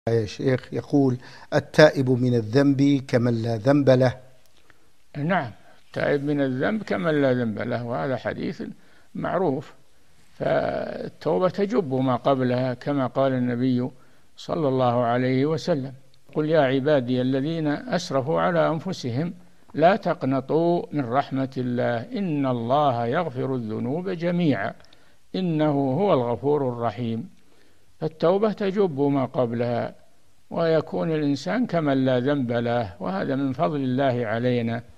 يا شيخ يقول: التائب من الذنب كمن لا ذنب له. نعم، التائب من الذنب كمن لا ذنب له، وهذا حديث معروف. فالتوبة تجب ما قبلها كما قال النبي صلى الله عليه وسلم: قل يا عبادي الذين أسرفوا على أنفسهم لا تقنطوا من رحمة الله إن الله يغفر الذنوب جميعا إنه هو الغفور الرحيم. فالتوبة تجب ما قبلها، ويكون الإنسان كمن لا ذنب له، وهذا من فضل الله علينا